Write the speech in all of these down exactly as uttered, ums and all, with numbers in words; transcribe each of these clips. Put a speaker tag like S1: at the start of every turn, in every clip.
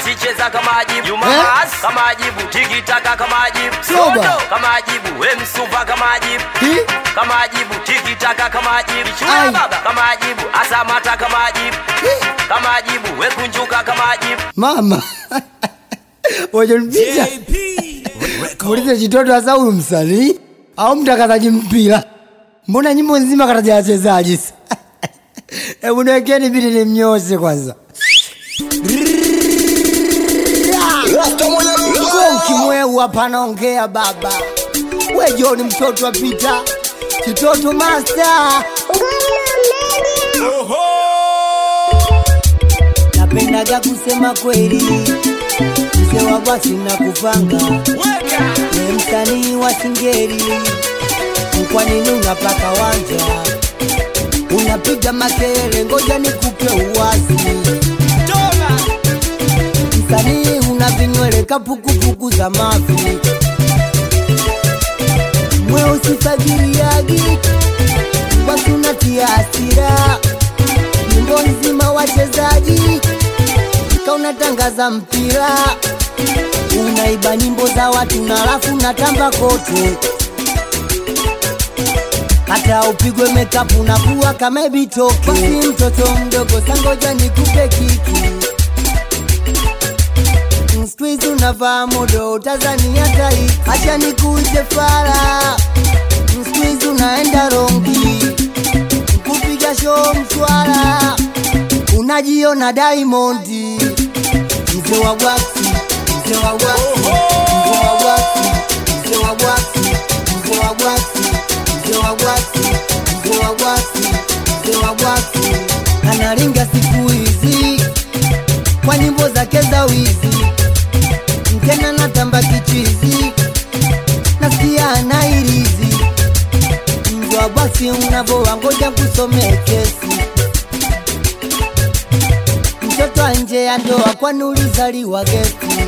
S1: basi cheza kama ajibu. Juma Mas kama ajibu, Tiki Taka kama ajibu. Sodo kama ajibu, we Msuva kama ajibu. Kama ajibu, Tiki Taka kama ajibu. Chula baba kama ajibu, Asamata kama ajibu. Kama ajibu, we Kunjuka kama ajibu.
S2: Mama Wajo nipita Mulite chitoto asa huyu msanii au mtakataji mpira. Mbona nyimbo nzima kataja wachezaji? Ebu niwekeni bidi ni mnyoshe kwanza. Kimweu hapa naongea baba. We John mtoto wa Peter, Chitoto Master. Napendaga kusema kweli, mzee wa basi na kufanga. Ni msanii wa Singeli, kwa nini unapaka wanja? Unapiga makelele, ngoja nikupe uwazi. Msanii una vinywele kapukupuku za mavi. Mwe usifagiriagi, watu natia hasira. Nyimbo nzima wachezaji, kaunatangaza mpira. Unaiba nyimbo za watu na alafu natamba kote. Hata upigwe makeup unakuwa kama bitoke. Basi mtoto mdogo sangoja nikupe kiki. Squeeze unavaa modo Tanzania tai. Acha nikuite fara. Squeeze unaenda rongi. Kupiga show mswala. Unajiona Diamond. Mzee wa waxi, mzee wa waxi, mzee wa waxi, mzee wa waxi, mzee wa waxi, mzee wa waxi, mzee wa waxi, mzee wa waxi. Analinga siku hizi kwa nyimbo zake za wizi. Mkena natamba kichizi, nasikia anairizi. Mzee wa waxi unavoa ngoja kusome kesi. Mtoto nje ya ndoa kwani ulizaliwa gesti.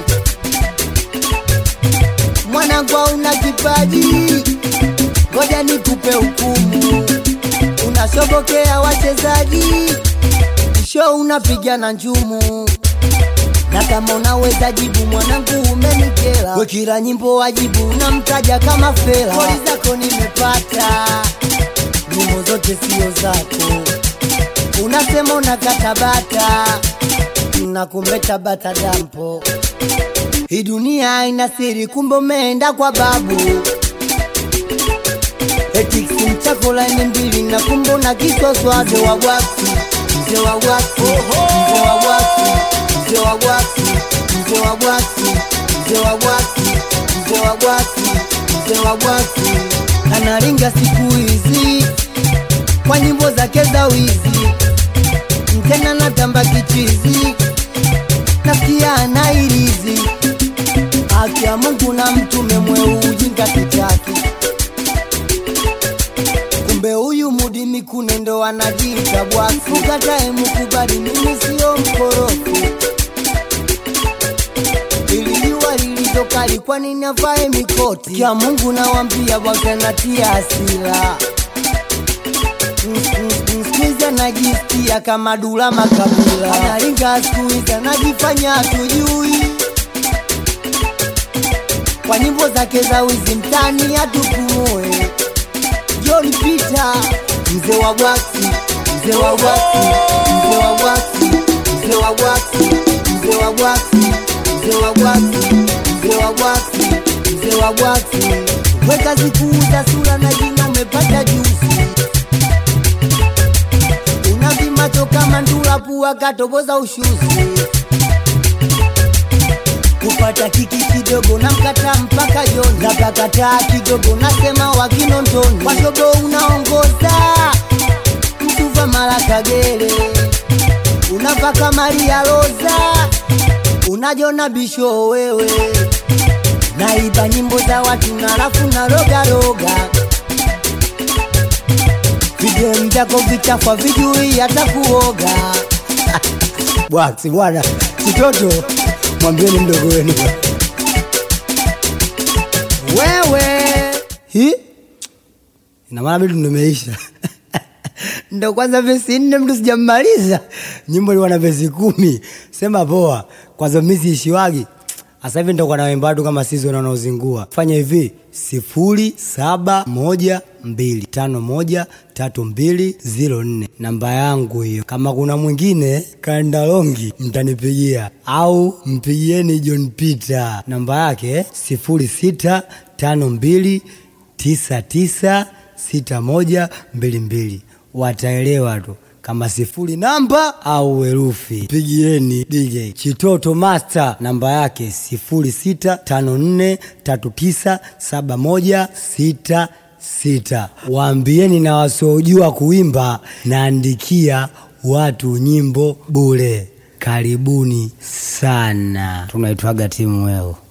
S2: Mwanangu una kipaji, ngoja nikupe hukumu. Unashobokea wachezaji, show unapiga na njumu. Na kama unaweza jibu mwanangu umenikela. We kila nyimbo wajibu unamtaja kama fela. Kodi zako nimepata, nyimbo zote sio zako. Unasema unakata bata, na kumbe tabata dampo. Hii dunia haina siri, kumbe umeenda kwa babu. Eti simchako line mbili na kumbe na kisoswa. Mzee wa waxi, mzee wa waxi, mzee wa waxi, mzee wa waxi, mzee wa waxi, mzee wa waxi, mzee wa waxi, mzee wa waxi. Analinga siku hizi kwa nyimbo zake za wizi. Mkena natamba kichizi, nasikia anairizi. Haki ya Mungu na mtume mweu ujinga kitaki. Kumbe huyu Mudi Mikune ndo anajiita bwasi. Ukatae mkubali mimi sio mkorofi. Iliwa lilizokali kwa nini avae mikoti. Kia Mungu na wambia wake natia asila. Squeeze najisikia kama Dula Makabila. Analinga squeeze najifanya tujui. Kwa nyimbo zake za wizi mtani atupumue. John Peter, mzee wa waxi, mzee wa waxi, mzee wa waxi, mzee wa waxi, mzee wa waxi, mzee wa waxi, mzee wa waxi, mzee wa waxi. Weka zikuuza sura na jina umepata juzi. Unavimacho kama ndula pua katoboza ushuzi. Kupata kiki kidogo na mkata mpaka John. Nakakataa kidogo nasema wakinondoni. Washobo unaongoza Msuva mara Kagere. Unapaka Maria Rosa, unajona bisho wewe. Naiba nyimbo za watu na rafu na roga roga. Video mjako vichafwa vijui hata kuoga. Bwati bwana, Chitoto mwambieni mdogo wenu. Wewe hii ina maana bado nimeisha. Ndio kwanza verse nne mtu sijamaliza. Nyimbo iliwa na verse kumi. Sema poa. Kwanza mimi siishiwagi. Sasa hivi ndio kwa naimba watu kama sisi wanaozingua. Fanya hivi sifuri saba moja mbili tano moja tatu mbili zero nne. Namba yangu hiyo. Kama kuna mwingine kaenda longi mtanipigia au mpigieni John Peter. Namba yake sifuri sita tano mbili tisa tisa sita moja mbili mbili. Wataelewa tu kama sifuri namba au herufi. Pigieni D J Chitoto Master, namba yake sifuri sita tano nne tatu tisa saba moja sita sita. Waambieni na wasiojua kuimba naandikia watu nyimbo bure. Karibuni sana. Tunaitwaga timu weo.